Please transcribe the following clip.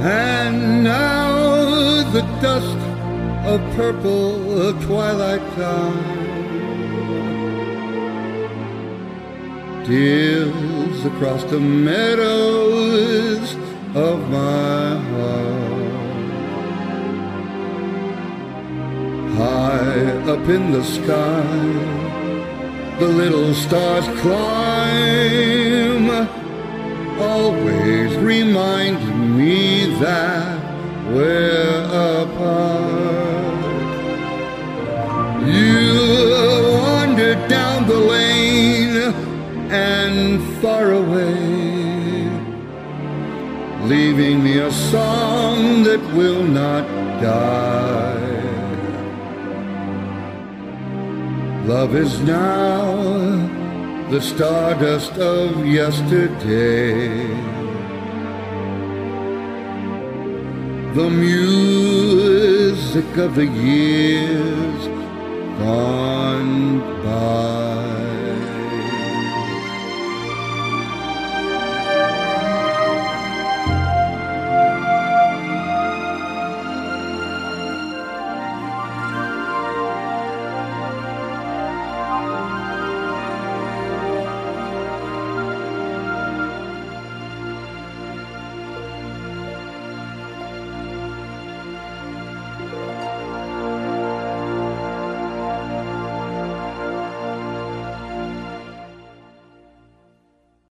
And now the dusk of purple twilight time deals across the meadows of my heart. High up in the sky, the little stars climb, always reminding me that we're apart. You wandered down the lane and far away, leaving me a song that will not die. Love is now the stardust of yesterday, the music of the years